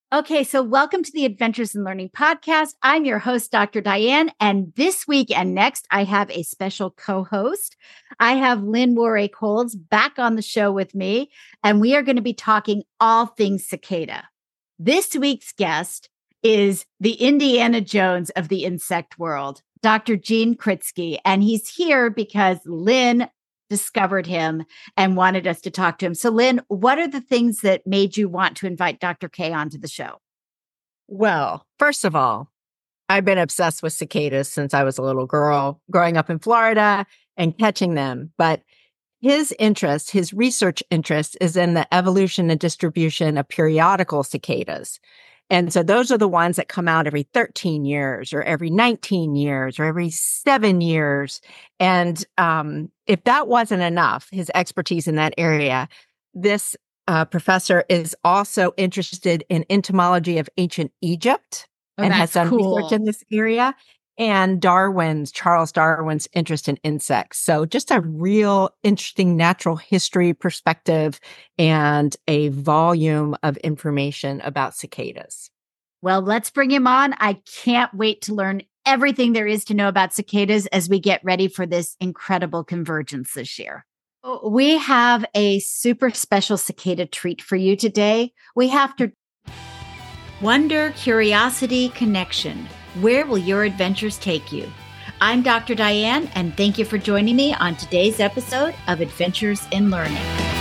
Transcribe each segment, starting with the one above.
Okay, so welcome to the Adventures in Learning podcast. I'm your host, Dr. Diane, and this week and next, I have a special co-host. I have Lynn Warre-Coles back on the show with me, and we are going to be talking all things cicada. This week's guest is the Indiana Jones of the insect world, Dr. Gene Kritsky, and he's here because Lynn discovered him and wanted us to talk to him. So, Lynn, what are the things that made you want to invite Dr. K onto the show? Well, first of all, I've been obsessed with cicadas since I was a little girl, growing up in Florida and catching them. But his research interest is in the evolution and distribution of periodical cicadas. And so those are the ones that come out every 13 years or every 19 years or every 7 years. And if that wasn't enough, his expertise in that area, this professor is also interested in entomology of ancient Egypt and has done research in this area. And Charles Darwin's interest in insects. So just a real interesting natural history perspective and a volume of information about cicadas. Well, let's bring him on. I can't wait to learn everything there is to know about cicadas as we get ready for this incredible convergence this year. We have a super special cicada treat for you today. We have to Wonder, Curiosity, Connection. Where will your adventures take you? I'm Dr. Diane, and thank you for joining me on today's episode of Adventures in Learning.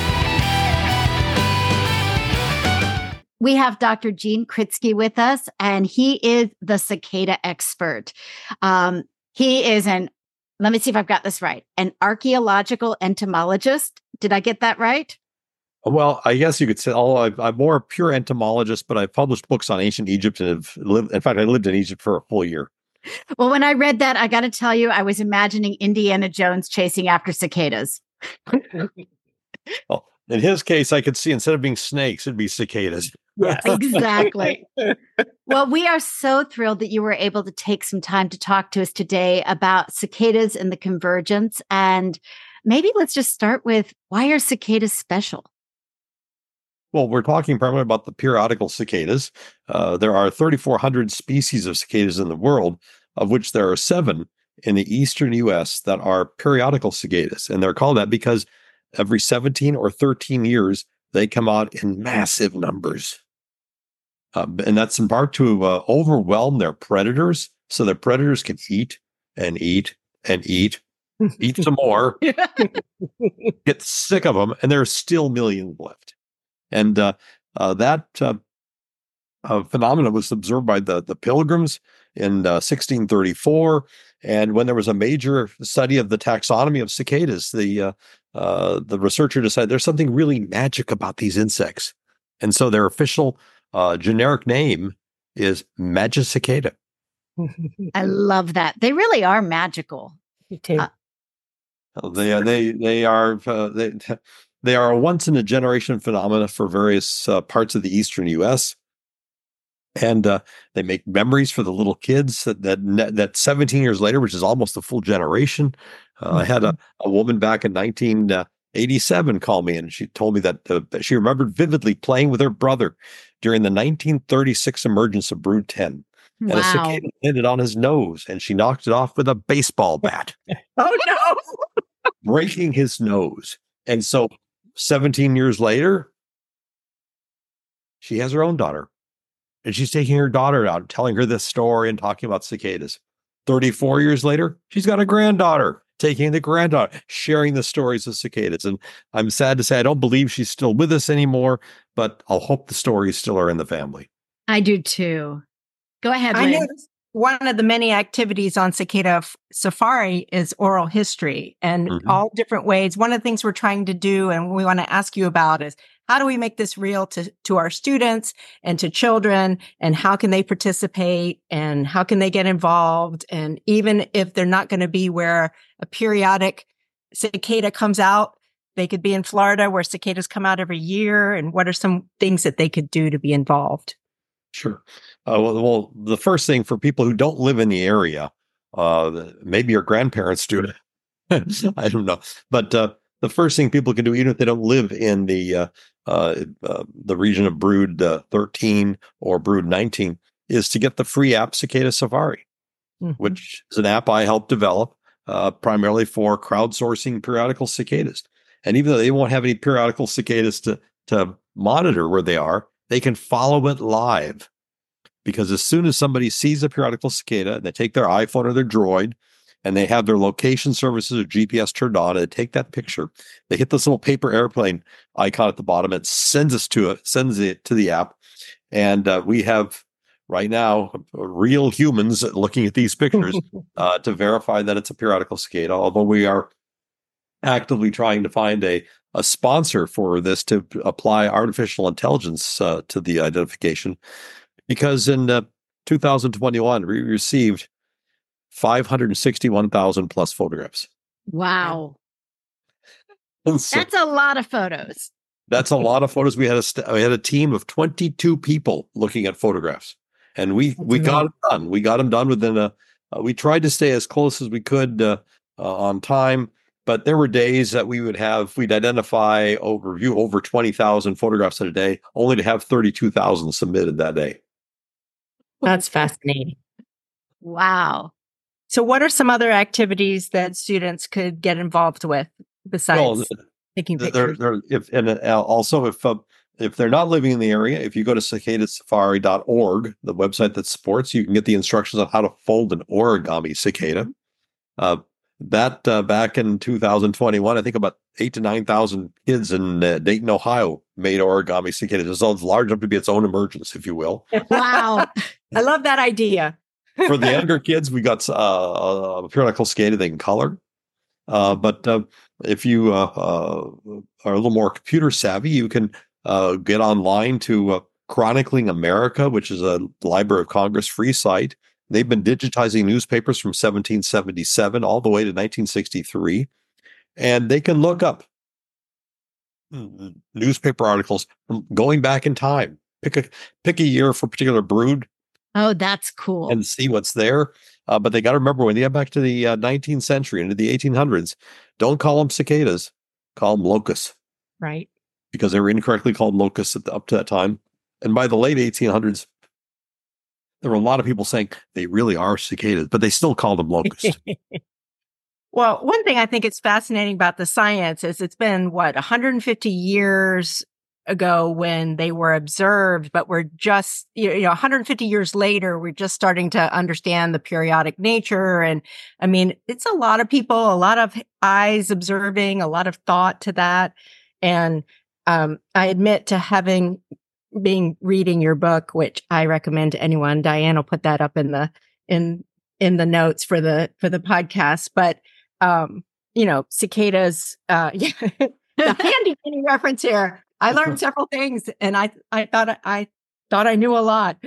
We have Dr. Gene Kritsky with us, and he is the cicada expert. He is let me see if I've got this right, an archaeological entomologist. Did I get that right? Well, I guess you could say, I'm more a pure entomologist, but I've published books on ancient Egypt and I lived in Egypt for a full year. Well, when I read that, I got to tell you, I was imagining Indiana Jones chasing after cicadas. Well, in his case, I could see instead of being snakes, it'd be cicadas. Yes, exactly. Well, we are so thrilled that you were able to take some time to talk to us today about cicadas and the convergence. And maybe let's just start with, why are cicadas special? Well, we're talking primarily about the periodical cicadas. There are 3,400 species of cicadas in the world, of which there are 7 in the eastern U.S. that are periodical cicadas. And they're called that because every 17 or 13 years, they come out in massive numbers. And that's in part to overwhelm their predators, so their predators can eat and eat and eat some more, get sick of them, and there are still millions left. And that phenomenon was observed by the Pilgrims in 1634. And when there was a major study of the taxonomy of cicadas, the researcher decided there's something really magic about these insects. And so their official generic name is Magicicada. I love that. They really are magical. Me too. They are a once in a generation phenomena for various parts of the eastern U.S. And they make memories for the little kids that 17 years later, which is almost a full generation. I had a woman back in 1987 call me, and she told me that she remembered vividly playing with her brother during the 1936 emergence of Brood 10. And a cicada landed on his nose, and she knocked it off with a baseball bat. Oh, no! Breaking his nose. And so 17 years later, she has her own daughter. And she's taking her daughter out, telling her this story and talking about cicadas. 34 years later, she's got a granddaughter, taking the granddaughter, sharing the stories of cicadas. And I'm sad to say I don't believe she's still with us anymore, but I'll hope the stories still are in the family. I do too. Go ahead, Lynn. I know one of the many activities on Cicada Safari is oral history and all different ways. One of the things we're trying to do and we want to ask you about is, how do we make this real to our students and to children, and how can they participate and how can they get involved? And even if they're not going to be where a periodic cicada comes out, they could be in Florida where cicadas come out every year. And what are some things that they could do to be involved? Sure. Well, the first thing for people who don't live in the area, maybe your grandparents do it. I don't know. But the the first thing people can do, even if they don't live in the region of Brood 13 or Brood 19, is to get the free app Cicada Safari, which is an app I helped develop primarily for crowdsourcing periodical cicadas. And even though they won't have any periodical cicadas to monitor where they are, they can follow it live. Because as soon as somebody sees a periodical cicada, and they take their iPhone or their Droid, and they have their location services or GPS turned on, and they take that picture, they hit this little paper airplane icon at the bottom, and sends it to the app. And we have right now real humans looking at these pictures to verify that it's a periodical cicada, although we are actively trying to find a sponsor for this to apply artificial intelligence to the identification. Because in 2021, we received 561,000 plus photographs. Wow. So that's a lot of photos. That's a lot of photos. We had a team of 22 people looking at photographs, and we got them done. We got them done within we tried to stay as close as we could on time, but there were days that we'd identify review over 20,000 photographs in a day, only to have 32,000 submitted that day. That's fascinating. Wow. So what are some other activities that students could get involved with besides taking pictures? If they're not living in the area, if you go to cicadasafari.org, the website that supports, you can get the instructions on how to fold an origami cicada. Back in 2021, I think about 8,000 to 9,000 kids in Dayton, Ohio, made origami cicadas. It's large enough to be its own emergence, if you will. Wow. I love that idea. For the younger kids, we got a periodical cicada they can color. But if you are a little more computer savvy, you can get online to Chronicling America, which is a Library of Congress free site. They've been digitizing newspapers from 1777 all the way to 1963. And they can look up newspaper articles from going back in time. Pick a year for a particular brood. Oh, that's cool. And see what's there. But they got to remember, when they get back to the 19th century, into the 1800s, don't call them cicadas, call them locusts. Right. Because they were incorrectly called locusts up to that time. And by the late 1800s, there were a lot of people saying they really are cicadas, but they still call them locusts. Well, one thing I think is fascinating about the science is it's been, 150 years ago when they were observed, but we're just, 150 years later, we're just starting to understand the periodic nature. And I mean, it's a lot of people, a lot of eyes observing, a lot of thought to that. And I admit to reading your book, which I recommend to anyone. Diane will put that up in the notes for the podcast. But cicadas, the handy reference here. I learned several things, and I thought I knew a lot.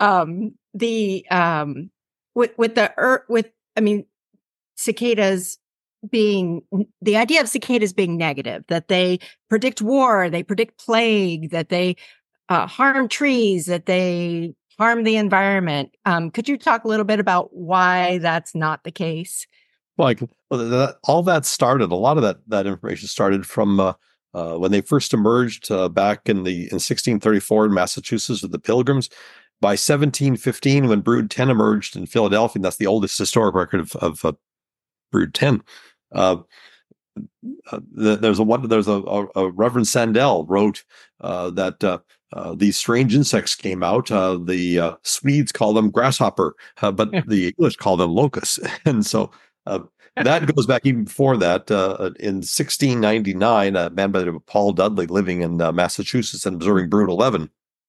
Cicadas being, the idea of cicadas being negative, that they predict war, they predict plague, that they harm trees, that they harm the environment. Could you talk a little bit about why that's not the case? All that started, a lot of that information started from when they first emerged back in 1634 in Massachusetts with the Pilgrims. By 1715, when Brood 10 emerged in Philadelphia, and that's the oldest historic record of Brood 10. There's a Reverend Sandell wrote that these strange insects came out. The Swedes call them grasshopper, but the English call them locusts. And so that goes back even before that. In 1699, a man by the name of Paul Dudley, living in Massachusetts and observing Brood 11,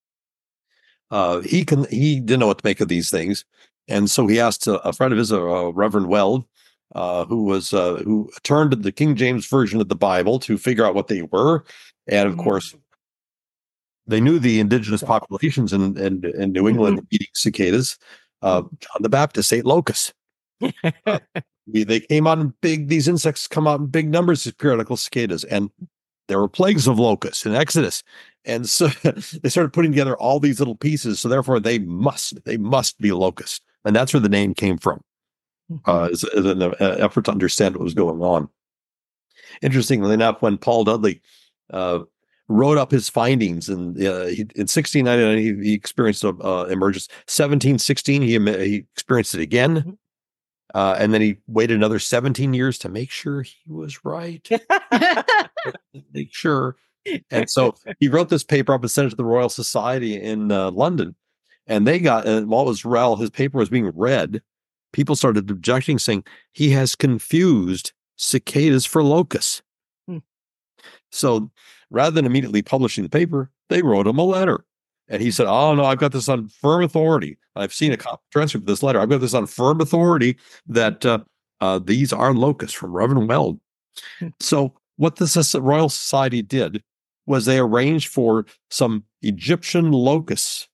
he didn't know what to make of these things, and so he asked a friend of his, Reverend Weld, who turned to the King James Version of the Bible to figure out what they were, and of course, they knew the indigenous populations in New England were eating cicadas. John the Baptist ate locusts. They came out in these insects come out in big numbers as periodical cicadas, and there were plagues of locusts in Exodus. And so they started putting together all these little pieces. So therefore they must be locusts. And that's where the name came from, as an effort to understand what was going on. interestingly enough, when Paul Dudley wrote up his findings, and in 1699 he experienced emergence. 1716 he experienced it again, and then he waited another 17 years to make sure he was right. Make sure. And so he wrote this paper up and sent it to the Royal Society in London, and they got, while his paper was being read, people started objecting, saying he has confused cicadas for locusts. So rather than immediately publishing the paper, they wrote him a letter. And he said, "Oh, no, I've got this on firm authority. I've seen a transcript of this letter. I've got this on firm authority that these are locusts from Reverend Weld." So what the Royal Society did was they arranged for some Egyptian locusts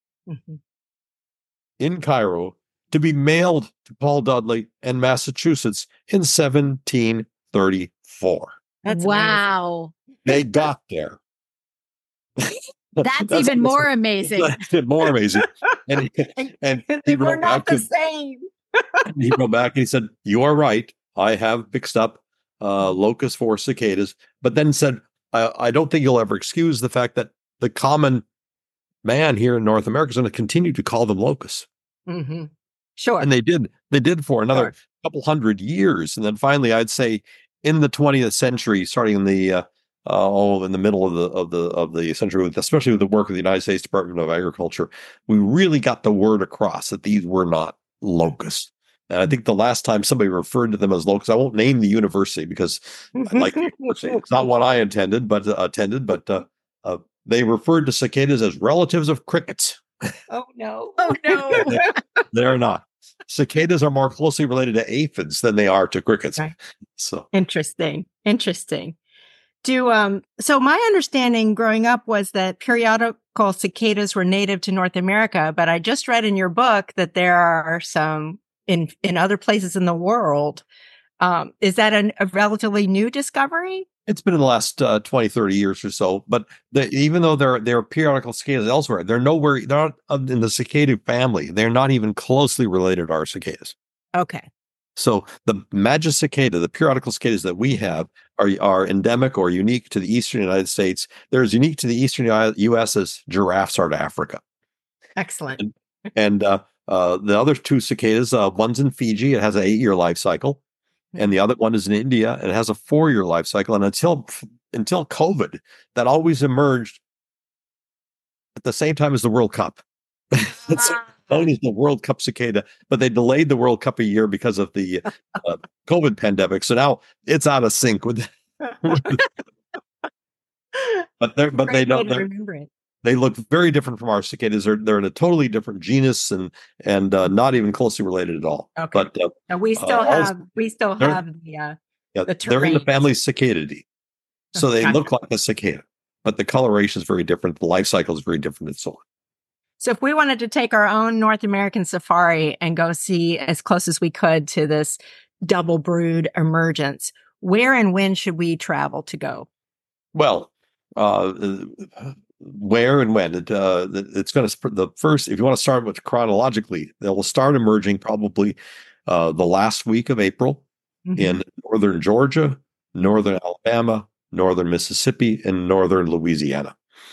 in Cairo to be mailed to Paul Dudley in Massachusetts in 1734. Wow. They got there. That's even more amazing. More amazing. And they were not the same. He wrote back and he said, "You are right. I have mixed up locusts for cicadas," but then said, I don't think you'll ever excuse the fact that the common man here in North America is going to continue to call them locusts." Sure. And they did for another couple hundred years. And then finally, I'd say in the 20th century, starting in the in the middle of the century, especially with the work of the United States Department of Agriculture, we really got the word across that these were not locusts. And I think the last time somebody referred to them as locusts, I won't name the university because it's not what I attended, but they referred to cicadas as relatives of crickets. Oh no! Oh no! They're not. Cicadas are more closely related to aphids than they are to crickets. Okay. So interesting. So my understanding growing up was that periodical cicadas were native to North America, but I just read in your book that there are some in other places in the world. Is that a relatively new discovery? It's been in the last 20, 30 years or so, but even though there are periodical cicadas elsewhere, they're not in the cicada family. They're not even closely related to our cicadas. Okay. So the Magis cicada, the periodical cicadas that we have, are endemic or unique to the eastern United States. They're as unique to the eastern U.S. as giraffes are to Africa. Excellent. And the other two cicadas, one's in Fiji. It has an 8-year life cycle. And the other one is in India, and it has a 4-year life cycle. And until COVID, that always emerged at the same time as the World Cup. It's known as the World Cup cicada, but they delayed the World Cup a year because of the COVID pandemic. So now it's out of sync with. But they don't remember it. They look very different from our cicadas. They're in a totally different genus and not even closely related at all. Okay. But we still have the they're in the family Cicadidae, so they look like a cicada, but the coloration is very different. The life cycle is very different, and so on. So if we wanted to take our own North American safari and go see as close as we could to this double brood emergence, where and when should we travel to go? Well, where and when it's going to the first, if you want to start with chronologically, they will start emerging probably the last week of April in northern Georgia, northern Alabama, northern Mississippi, and northern Louisiana.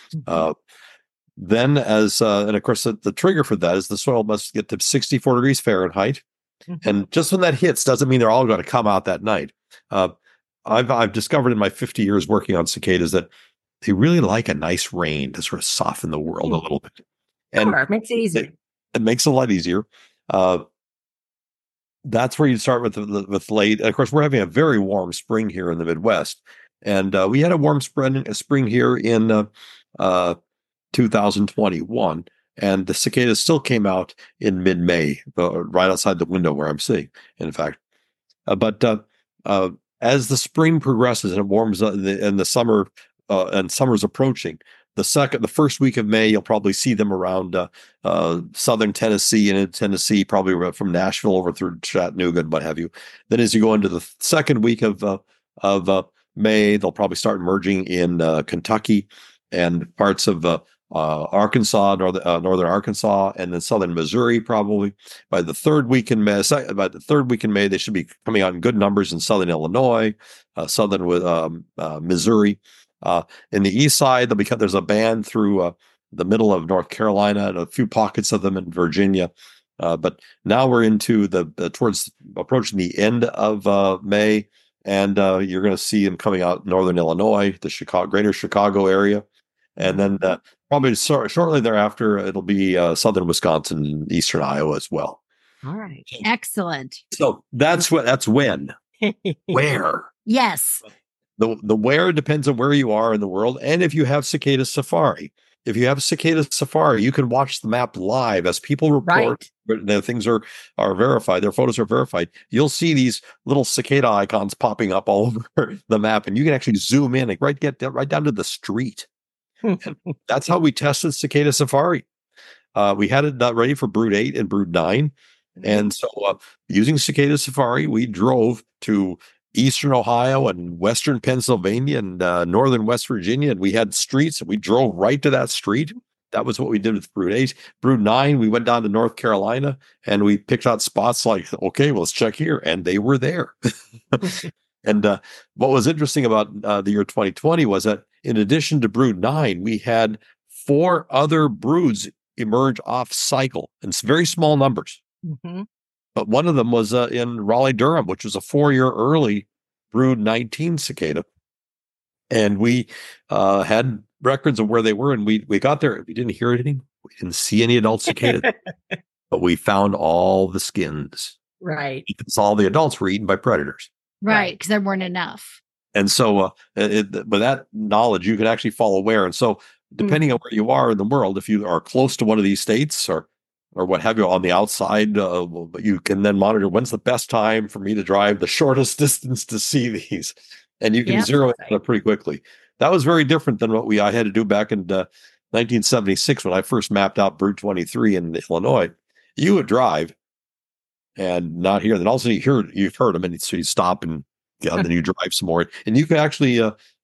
Then and of course the trigger for that is the soil must get to 64 degrees Fahrenheit. And just when that hits doesn't mean they're all going to come out that night. I've discovered in my 50 years working on cicadas that they really like a nice rain to sort of soften the world a little bit. And sure, it makes it easy. It makes it a lot easier. That's where you start with late. Of course, we're having a very warm spring here in the Midwest. And we had a warm spring here in 2021. And the cicadas still came out in mid-May, right outside the window where I'm sitting, in fact. But as the spring progresses and it warms up and the summer and summer's approaching, the first week of May, you'll probably see them around southern Tennessee and in Tennessee, probably from Nashville over through Chattanooga and what have you. Then as you go into the second week of May, they'll probably start emerging in Kentucky and parts of Arkansas, northern Arkansas, and then southern Missouri. Probably by the third week in May, they should be coming out in good numbers in southern Illinois, southern with Missouri. In the east side, there's a band through the middle of North Carolina and a few pockets of them in Virginia. But now we're into towards approaching the end of May, and you're going to see them coming out in northern Illinois, the greater Chicago area, and then probably shortly thereafter it'll be southern Wisconsin and eastern Iowa as well. All right, excellent. So that's when. Where? Yes. The where depends on where you are in the world, and if you have Cicada Safari. If you have Cicada Safari, you can watch the map live as people report. Right. Their things are verified. Their photos are verified. You'll see these little cicada icons popping up all over the map, and you can actually zoom in and get right down to the street. And that's how we tested Cicada Safari. We had it ready for Brood 8 and Brood 9. And so using Cicada Safari, we drove to eastern Ohio and western Pennsylvania and northern West Virginia, and we had streets, and we drove right to that street. That was what we did with Brood 8. Brood 9, we went down to North Carolina, and we picked out spots like, okay, well, let's check here, and they were there. And what was interesting about the year 2020 was that in addition to Brood 9, we had 4 other broods emerge off cycle in very small numbers. Mm-hmm. But one of them was in Raleigh-Durham, which was a 4-year early Brood 19 cicada. And we had records of where they were, and we got there. We didn't hear anything. We didn't see any adult cicadas, but we found all the skins. Right. Because all the adults were eaten by predators. Right, because there weren't enough. And so with that knowledge, you can actually follow where. And so depending on where you are in the world, if you are close to one of these states or what have you on the outside, you can then monitor when's the best time for me to drive the shortest distance to see these. And you can zero in on it pretty quickly. That was very different than what I had to do back in 1976 when I first mapped out Brood 23 in Illinois. You would drive and not hear. Then all of a sudden you've heard them, and so you stop and then you drive some more. And you can actually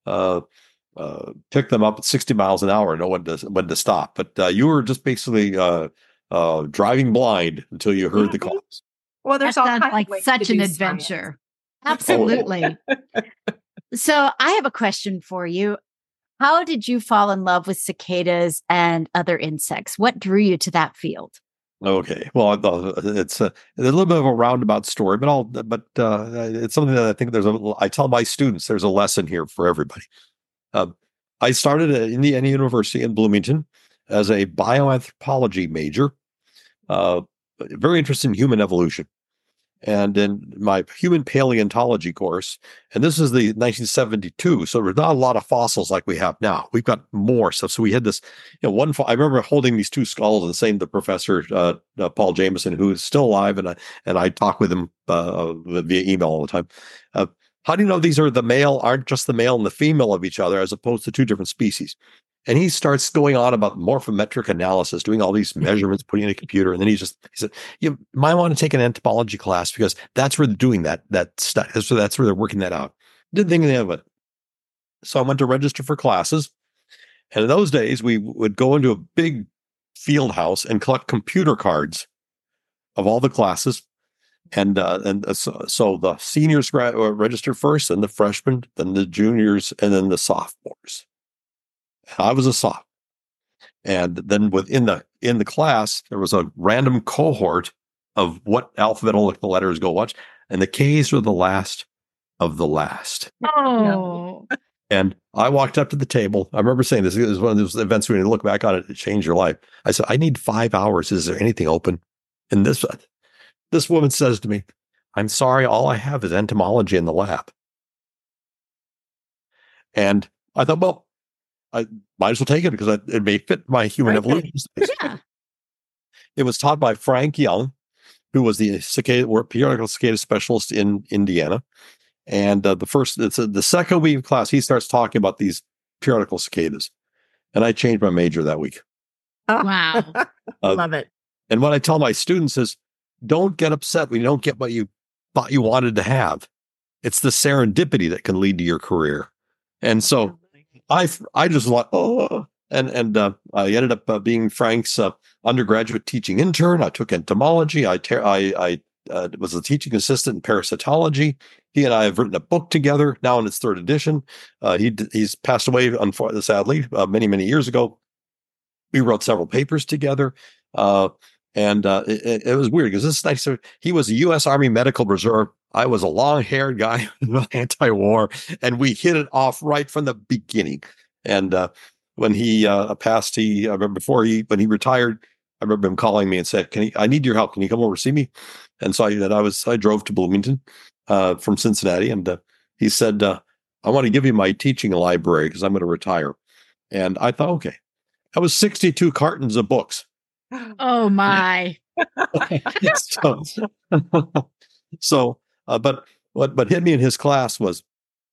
pick them up at 60 miles an hour and know when to stop. But you were just basically driving blind until you heard the calls. Well, there's all kinds like such an adventure. Absolutely. So I have a question for you. How did you fall in love with cicadas and other insects? What drew you to that field? Okay, well, it's a little bit of a roundabout story, but it's something that I think I tell my students there's a lesson here for everybody. I started at Indiana University in Bloomington as a bioanthropology major, very interested in human evolution. And in my human paleontology course, and this is the 1972, so there's not a lot of fossils like we have now. We've got more stuff. So we had this, I remember holding these 2 skulls and saying to Professor Paul Jameson, who is still alive, and I talk with him via email all the time. How do you know these aren't just the male and the female of each other, as opposed to 2 different species? And he starts going on about morphometric analysis, doing all these measurements, putting in a computer. And then he said, you might want to take an entomology class because that's where they're doing that study. So that's where they're working that out. Didn't think anything of it. So I went to register for classes. And in those days, we would go into a big field house and collect computer cards of all the classes. And so the seniors registered first, then the freshmen, then the juniors, and then the sophomores. I was a sophomore. And then in the class, there was a random cohort of what alphabetical letters go what, and the K's were the last of the last. Oh. And I walked up to the table. I remember saying this is one of those events when you look back on it, it changed your life. I said, I need 5 hours. Is there anything open? And this woman says to me, I'm sorry, all I have is entomology in the lab. And I thought, well, I might as well take it because it may fit my human evolution. Yeah. It was taught by Frank Young, who was the periodical cicada specialist in Indiana. And the second week of class, he starts talking about these periodical cicadas. And I changed my major that week. Wow. Love it. And what I tell my students is, don't get upset when you don't get what you thought you wanted to have. It's the serendipity that can lead to your career. And so I just thought, I ended up being Frank's undergraduate teaching intern. I took entomology. I was a teaching assistant in parasitology. He and I have written a book together now in its third edition. He's passed away, sadly, many years ago. We wrote several papers together. It was weird because this is nice. He was a U.S. Army Medical Reserve. I was a long-haired guy anti-war, and we hit it off right from the beginning. And when he passed, I remember when he retired, I remember him calling me and said, I need your help. Can you come over see me? And so I drove to Bloomington from Cincinnati, and he said, I want to give you my teaching library because I'm going to retire. And I thought, okay. That was 62 cartons of books. Oh my. But what hit me in his class was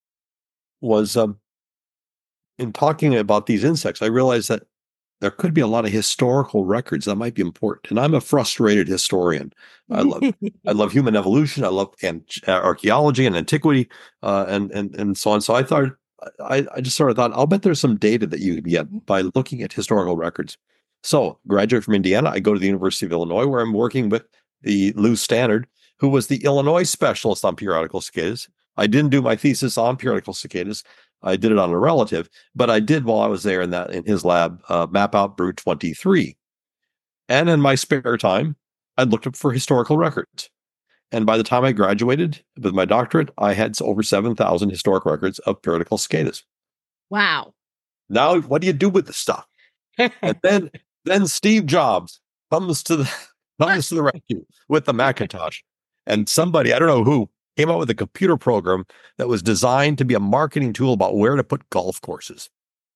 in talking about these insects, I realized that there could be a lot of historical records that might be important. And I'm a frustrated historian. I love human evolution. I love archaeology and antiquity, and so on. So I just sort of thought, I'll bet there's some data that you can get by looking at historical records. So, graduate from Indiana, I go to the University of Illinois, where I'm working with the Lou Stannard, who was the Illinois specialist on periodical cicadas. I didn't do my thesis on periodical cicadas. I did it on a relative, but I did, while I was there in his lab, map out Brood 23. And in my spare time, I looked up for historical records. And by the time I graduated with my doctorate, I had over 7,000 historic records of periodical cicadas. Wow. Now, what do you do with this stuff? And then Steve Jobs comes to the rescue with the Macintosh. And somebody, I don't know who, came out with a computer program that was designed to be a marketing tool about where to put golf courses.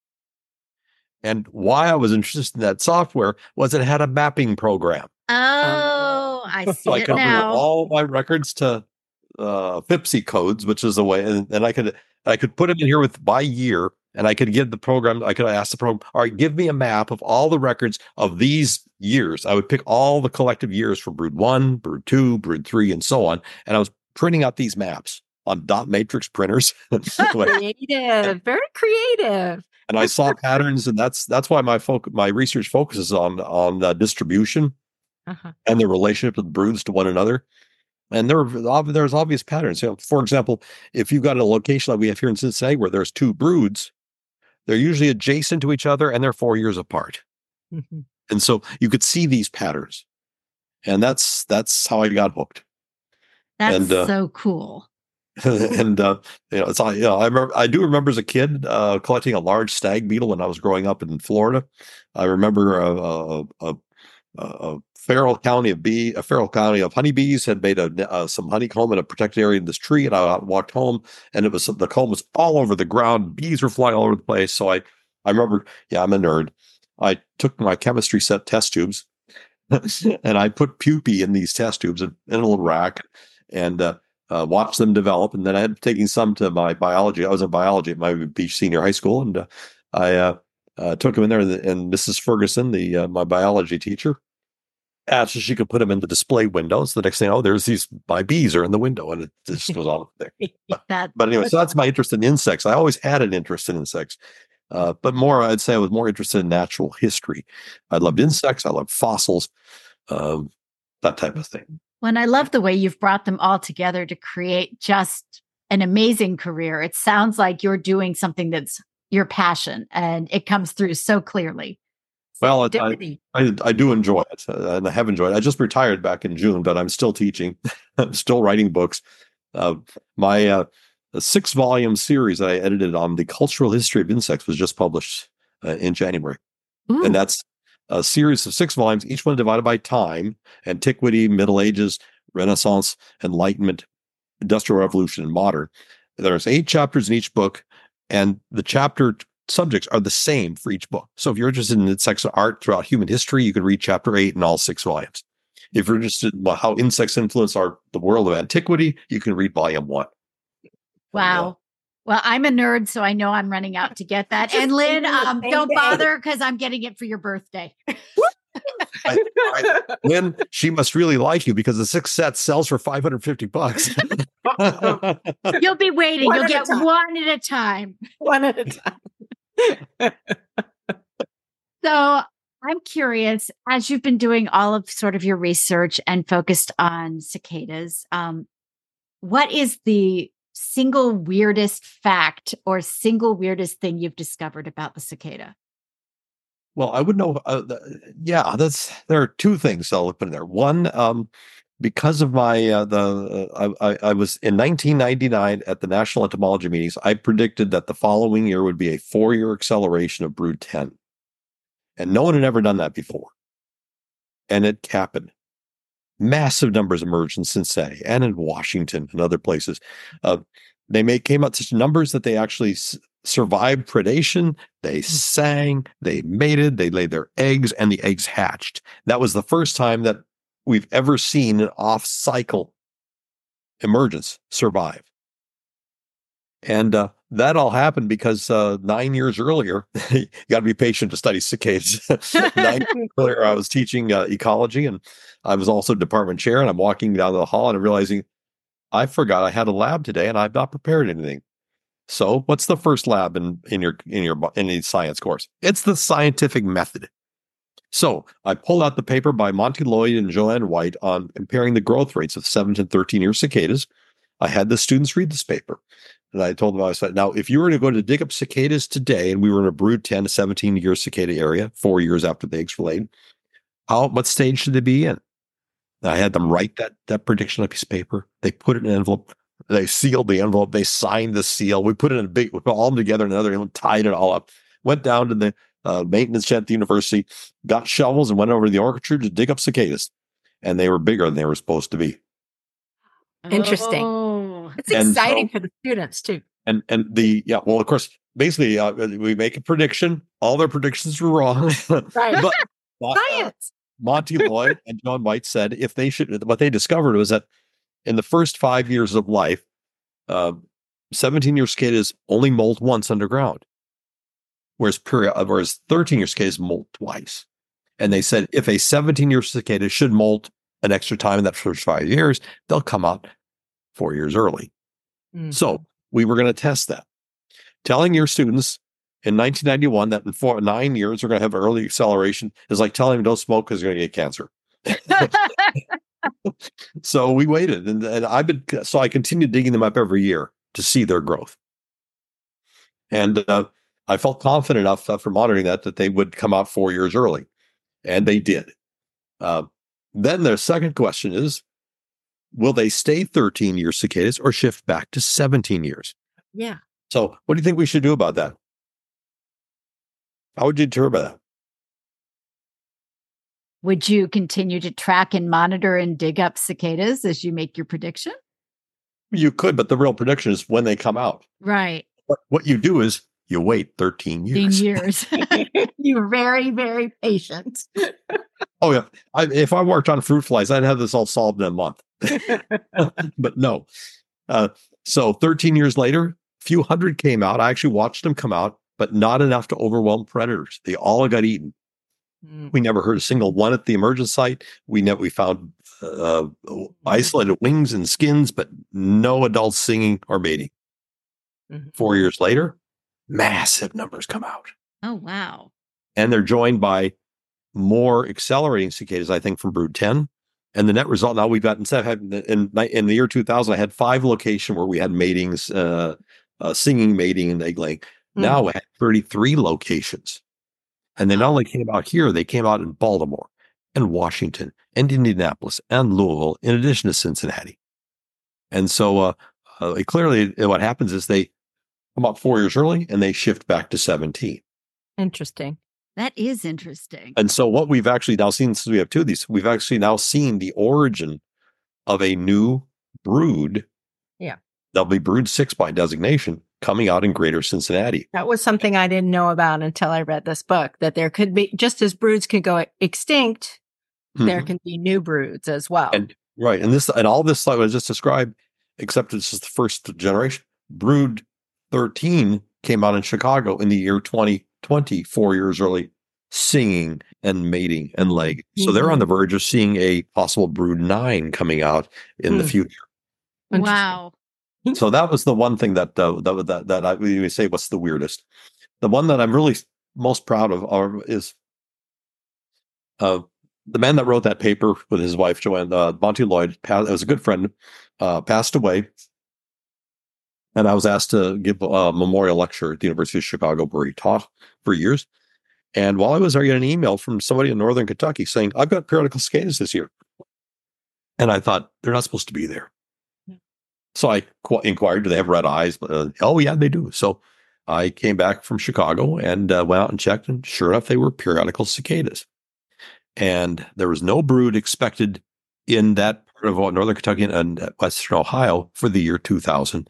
And why I was interested in that software was it had a mapping program. Oh, I see so it I could now. all my records to FIPSI codes, which is the way, and I could put them in here by year, and I could give the program. I could ask the program, all right, give me a map of all the records of these years. I would pick all the collective years for Brood 1, Brood 2, Brood 3, and so on, and I was printing out these maps on dot matrix printers. Creative, very creative. And I saw patterns, and that's why my research focuses on distribution and the relationship of broods to one another. And there's obvious patterns. For example, if you've got a location like we have here in Cincinnati where there's two broods, they're usually adjacent to each other and they're 4 years apart. And so you could see these patterns, and that's how I got hooked. That's so cool. And I do remember as a kid collecting a large stag beetle when I was growing up in Florida. I remember a feral colony of honeybees had made some honeycomb in a protected area in this tree, and I walked home, and the comb was all over the ground. Bees were flying all over the place. So I remember, I'm a nerd. I took my chemistry set test tubes, and I put pupae in these test tubes in a little rack, and watched them develop. And then I had taken some to my biology. I was in biology at my Beach Senior High School, and I took them in there, and Mrs. Ferguson, my biology teacher, asked if she could put them in the display windows. The next thing, there's my bees are in the window, and it just goes on there. But anyway, so that's my interest in insects. I always had an interest in insects, but I'd say I was more interested in natural history. I loved insects. I loved fossils, that type of thing. Well, I love the way you've brought them all together to create just an amazing career. It sounds like you're doing something that's your passion, and it comes through so clearly. Well, I do enjoy it, and I have enjoyed it. I just retired back in June, but I'm still teaching. I'm still writing books. My 6-volume series that I edited on the cultural history of insects was just published in January. Ooh. And that's a series of 6 volumes, each one divided by time: antiquity, Middle Ages, Renaissance, Enlightenment, Industrial Revolution, and modern. There's 8 chapters in each book, and the chapter subjects are the same for each book. So if you're interested in insects and art throughout human history, you can read chapter 8 in all 6 volumes. If you're interested in how insects influence the world of antiquity, you can read volume 1. Wow. Well, I'm a nerd, so I know I'm running out to get that. And Lynn, don't bother, because I'm getting it for your birthday. Lynn, she must really like you, because the 6 sets sells for $550. You'll be waiting. You'll get one at a time. One at a time. So I'm curious, as you've been doing all of sort of your research and focused on cicadas, what is the single weirdest fact or single weirdest thing you've discovered about the cicada? Well, I would know. Yeah, there are two things I'll put in there. One, because of my I was in 1999 at the National Entomology meetings. I predicted that the following year would be a 4-year acceleration of brood 10, and no one had ever done that before, and it happened. Massive numbers emerged in Cincinnati and in Washington and other places. Came out such numbers that they actually survived predation. They sang, they mated, they laid their eggs, and the eggs hatched. That was the first time that we've ever seen an off-cycle emergence survive. And that all happened because 9 years earlier, you got to be patient to study cicadas. 9 years earlier, I was teaching ecology, and I was also department chair, and I'm walking down the hall and I'm realizing I forgot I had a lab today and I've not prepared anything. So what's the first lab in any science course? It's the scientific method. So I pulled out the paper by Monty Lloyd and Joanne White on comparing the growth rates of 7 to 13-year cicadas. I had the students read this paper. And I told them, I said, now, if you were to go to dig up cicadas today, and we were in a brood 10 to 17-year cicada area, 4 years after the eggs were laid, what stage should they be in? And I had them write that prediction on a piece of paper. They put it in an envelope. They sealed the envelope. They signed the seal. We put it in we put all of them together in another envelope, tied it all up, went down to the maintenance shed at the university, got shovels, and went over to the orchard to dig up cicadas. And they were bigger than they were supposed to be. Interesting. Oh. It's exciting for the students too. Well, of course, basically we make a prediction. All their predictions were wrong. Right. But Science. Monty Lloyd and John White said what they discovered was that in the first 5 years of life, 17-year cicadas only molt once underground, whereas 13-year cicadas molt twice. And they said if a 17-year cicada should molt an extra time in that first 5 years, they'll come out 4 years early. Mm-hmm. So we were going to test that. Telling your students in 1991 that in 9 years we're going to have early acceleration is like telling them don't smoke because you're going to get cancer. So we waited, and I continued digging them up every year to see their growth. And I felt confident enough for monitoring that they would come out 4 years early, and they did. Then the second question is, will they stay 13-year cicadas or shift back to 17 years? Yeah. So what do you think we should do about that? How would you determine that? Would you continue to track and monitor and dig up cicadas as you make your prediction? You could, but the real prediction is when they come out. Right. What you do is you wait 13 years. You're very, very patient. Oh, yeah. If I worked on fruit flies, I'd have this all solved in a month. But no. So 13 years later, a few hundred came out. I actually watched them come out, but not enough to overwhelm predators. They all got eaten. We never heard a single one at the emergence site. We found isolated wings and skins, but no adults singing or mating. 4 years later, massive numbers come out. Oh, wow. And they're joined by more accelerating cicadas, I think, from brood 10. And the net result, now we've got, instead of having, in the year 2000, I had 5 locations where we had matings, singing, mating, and egg laying. Now we had 33 locations. And they not only came out here, they came out in Baltimore and Washington and Indianapolis and Louisville, in addition to Cincinnati. And so clearly what happens is they come out 4 years early and they shift back to 17. Interesting. That is interesting. And so what we've actually now seen, since we have 2 of these, we've actually now seen the origin of a new brood. Yeah. That'll be brood 6 by designation, coming out in Greater Cincinnati. That was something I didn't know about until I read this book, that there could be, just as broods can go extinct, there can be new broods as well. And right. And all this I was just described, except this is the first generation. Brood 13 came out in Chicago in the year 2020, 4 years early, singing and mating and laying. So they're on the verge of seeing a possible brood 9 coming out in the future. Wow. So that was the one thing that we say, what's the weirdest? The one that I'm really most proud of is the man that wrote that paper with his wife, Joanne, Monty Lloyd, was a good friend, passed away. And I was asked to give a memorial lecture at the University of Chicago, where he taught for years. And while I was there, I got an email from somebody in northern Kentucky saying, I've got periodical cicadas this year. And I thought, they're not supposed to be there. So I inquired, do they have red eyes? Oh, yeah, they do. So I came back from Chicago and went out and checked, and sure enough, they were periodical cicadas. And there was no brood expected in that part of northern Kentucky and western Ohio for the year 2001.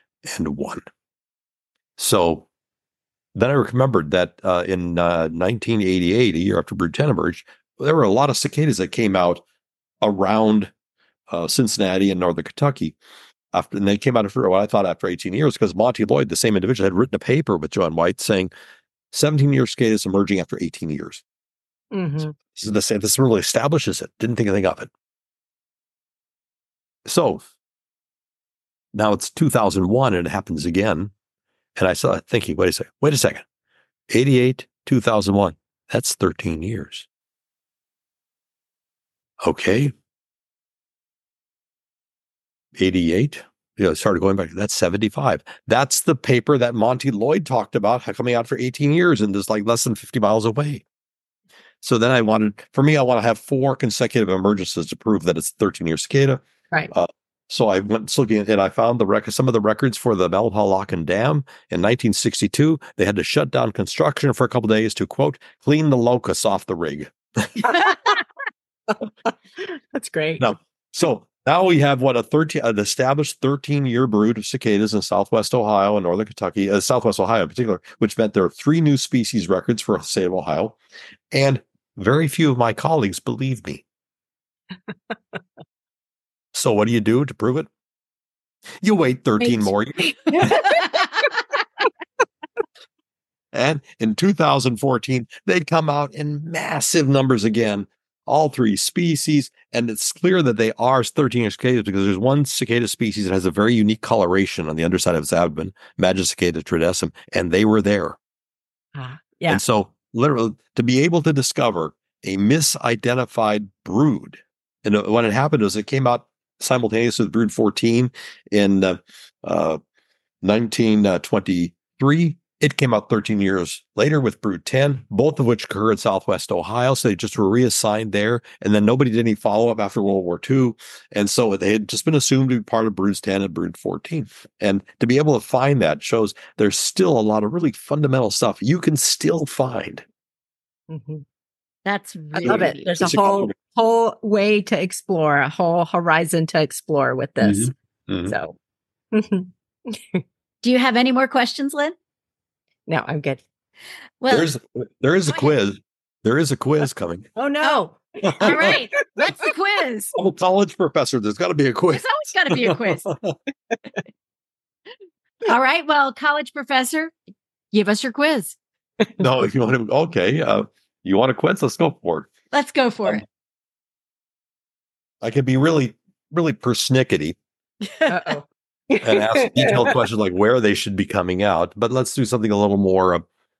So then I remembered that in 1988, a year after Brood 10 emerged, there were a lot of cicadas that came out around Cincinnati and northern Kentucky. And they came out after what I thought after 18 years, because Monty Lloyd, the same individual, had written a paper with Joan White saying 17-year cicadas emerging after 18 years. Mm-hmm. So this is the same. This really establishes it. Didn't think anything of it. So now it's 2001 and it happens again. And I started thinking, wait a second. 88, 2001, that's 13 years. Okay. 88, started going back. That's 75. That's the paper that Monty Lloyd talked about coming out for 18 years and is like less than 50 miles away. So then I want to have 4 consecutive emergencies to prove that it's a 13-year cicada. Right. So I went looking and I found some of the records for the Malhalacan Dam in 1962. They had to shut down construction for a couple of days to, quote, clean the locusts off the rig. That's great. Now we have an established 13-year brood of cicadas in Southwest Ohio and Northern Kentucky, Southwest Ohio in particular, which meant there are 3 new species records for the state of Ohio. And very few of my colleagues believe me. So what do you do to prove it? You wait 13 more years. And in 2014, they'd come out in massive numbers again, all 3 species. And it's clear that they are 13-year cicadas because there's one cicada species that has a very unique coloration on the underside of its abdomen, Magicicada tridecim, and they were there. Yeah. And so literally to be able to discover a misidentified brood, and when it happened was it came out simultaneously with Brood 14 in 1923. It came out 13 years later with Brood 10, both of which occur in Southwest Ohio. So they just were reassigned there. And then nobody did any follow-up after World War II. And so they had just been assumed to be part of Broods 10 and Brood 14. And to be able to find that shows there's still a lot of really fundamental stuff you can still find. Mm-hmm. That's really, I love it. There's a whole way to explore, a whole horizon to explore with this. Mm-hmm. So, do you have any more questions, Lynn? No, I'm good. Well, there is a quiz. There is a quiz coming. Oh no! All right, what's the quiz? Oh, college professor, there's got to be a quiz. There's always got to be a quiz. All right, well, college professor, give us your quiz. No, if you want to, okay. You want a quiz? Let's go for it. Let's go for it. I can be really, really persnickety. Uh-oh. And ask detailed questions like where they should be coming out. But let's do something a little more.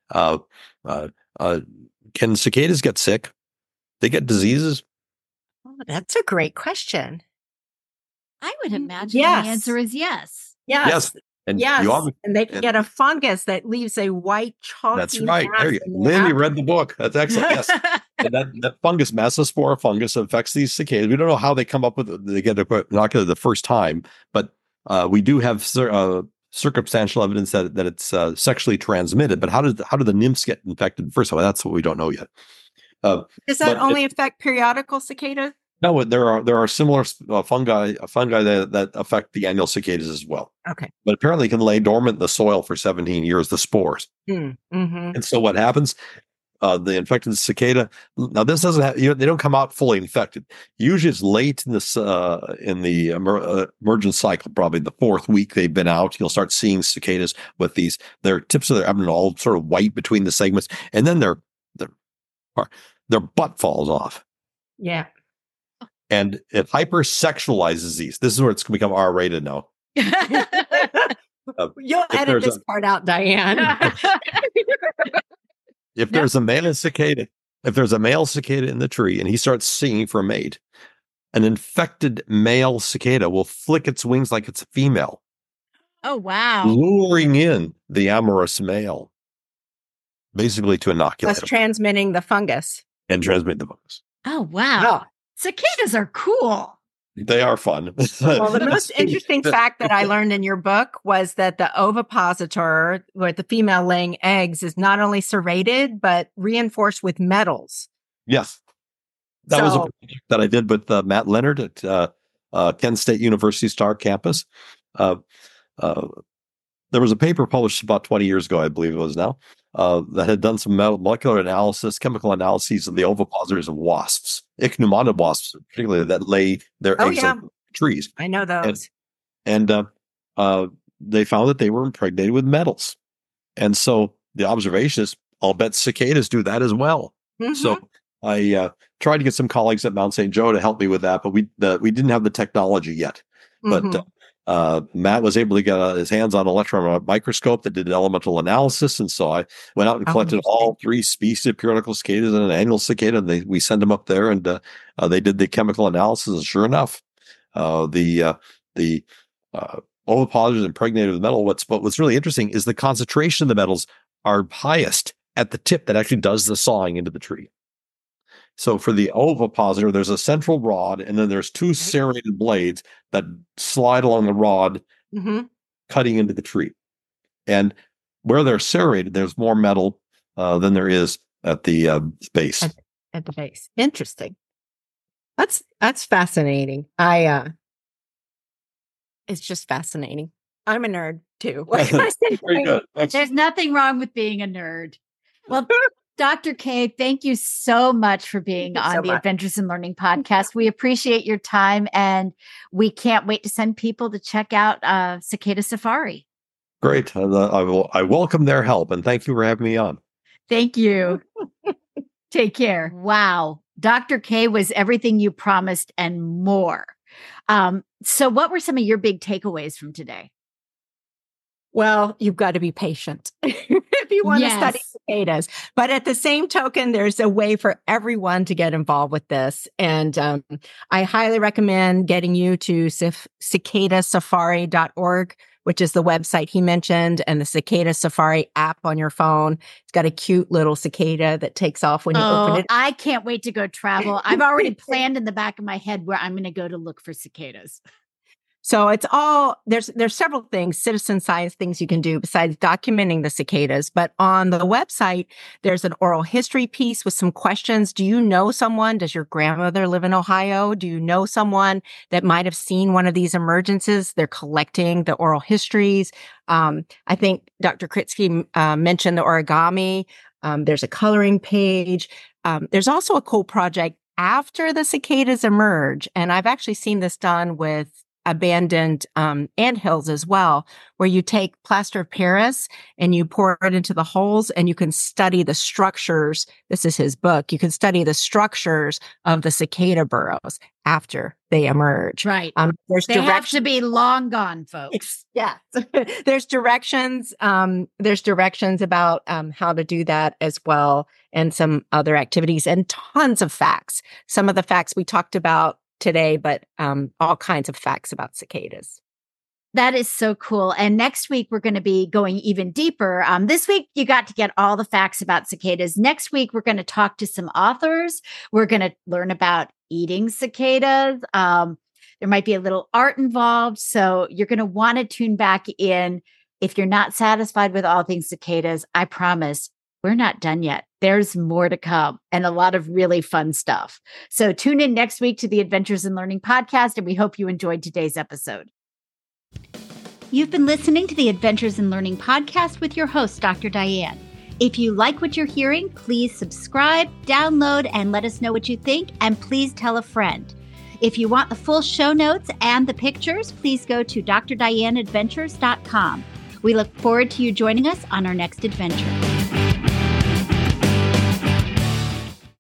Can cicadas get sick? They get diseases? Oh, that's a great question. I would imagine Yes. the answer is yes. Yes. And Yes. you And they can get a fungus that leaves a white chalky that's right. mass There you go. in their Lynn, you abdomen. read the book. That's excellent. Yes. And that fungus, Mesospora fungus, affects these cicadas. We don't know how they come up with it. They get it not the first time, but we do have circumstantial evidence that it's sexually transmitted. But how do the nymphs get infected? First of all, that's what we don't know yet. Does that only affect periodical cicadas? No, there are similar fungi that affect the annual cicadas as well. Okay. But apparently can lay dormant in the soil for 17 years, the spores. Mm-hmm. And so what happens? The infected cicada. Now this doesn't have, they don't come out fully infected. Usually it's late in the emergence cycle, probably the 4th week they've been out. You'll start seeing cicadas with their tips of their abdomen all sort of white between the segments, and then their butt falls off. Yeah. And it hypersexualizes these. This is where it's going to become R-rated now. You'll edit this part out, Diane. If there's a male cicada if there's a male cicada in the tree and he starts singing for a mate, an infected male cicada will flick its wings like it's a female. Oh, wow. Luring in the amorous male, basically to inoculate Thus him transmitting the fungus. and transmit the fungus. Oh, wow. Cicadas are cool. They are fun. Well, the most interesting fact that I learned in your book was that the ovipositor, with the female laying eggs, is not only serrated, but reinforced with metals. Yes. That was a project that I did with Matt Leonard at Kent State University Star Campus. There was a paper published about 20 years ago, I believe it was now, that had done some molecular analysis, chemical analyses of the ovipositors of wasps, ichneumon wasps, particularly that lay their eggs on trees. I know those. And they found that they were impregnated with metals. And so the observation is, I'll bet cicadas do that as well. Mm-hmm. So I tried to get some colleagues at Mount St. Joe to help me with that, but we didn't have the technology yet. Mm-hmm. But Matt was able to get his hands on an electron microscope that did elemental analysis. And so I went out and collected all 3 species of periodical cicadas and an annual cicada. And we sent them up there, and they did the chemical analysis. And sure enough, the ovipositors impregnated with metal. What's really interesting is the concentration of the metals are highest at the tip that actually does the sawing into the tree. So for the ovipositor, there's a central rod, and then there's 2 serrated blades that slide along the rod, cutting into the tree. And where they're serrated, there's more metal than there is at the base. At the base. Interesting. That's fascinating. It's just fascinating. I'm a nerd too. Very good. There's nothing wrong with being a nerd. Well, Dr. K, thank you so much for being on the Adventures in Learning podcast. We appreciate your time, and we can't wait to send people to check out Cicada Safari. Great. I welcome their help, and thank you for having me on. Thank you. Take care. Wow. Dr. K was everything you promised and more. So what were some of your big takeaways from today? Well, you've got to be patient if you want to study cicadas. But at the same token, there's a way for everyone to get involved with this. And I highly recommend getting you to cicadasafari.org, which is the website he mentioned, and the Cicada Safari app on your phone. It's got a cute little cicada that takes off when you open it. I can't wait to go travel. I've already planned in the back of my head where I'm going to go to look for cicadas. So it's all, there's several things, citizen science things you can do besides documenting the cicadas. But on the website, there's an oral history piece with some questions. Do you know someone? Does your grandmother live in Ohio? Do you know someone that might have seen one of these emergences? They're collecting the oral histories. I think Dr. Kritsky mentioned the origami. There's a coloring page. There's also a cool project after the cicadas emerge. And I've actually seen this done with abandoned anthills as well, where you take plaster of Paris and you pour it into the holes, and you can study the structures. This is his book. You can study the structures of the cicada burrows after they emerge. Right. They have to be long gone, folks. Yeah. There's directions. There's directions about how to do that as well, and some other activities, and tons of facts. Some of the facts we talked about today, but all kinds of facts about cicadas. That is so cool. And next week, we're going to be going even deeper. This week, you got to get all the facts about cicadas. Next week, we're going to talk to some authors. We're going to learn about eating cicadas. There might be a little art involved. So you're going to want to tune back in. If you're not satisfied with all things cicadas, I promise we're not done yet. There's more to come, and a lot of really fun stuff. So tune in next week to the Adventures in Learning podcast, and we hope you enjoyed today's episode. You've been listening to the Adventures in Learning podcast with your host, Dr. Diane. If you like what you're hearing, please subscribe, download, and let us know what you think, and please tell a friend. If you want the full show notes and the pictures, please go to drdianeadventures.com. We look forward to you joining us on our next adventure.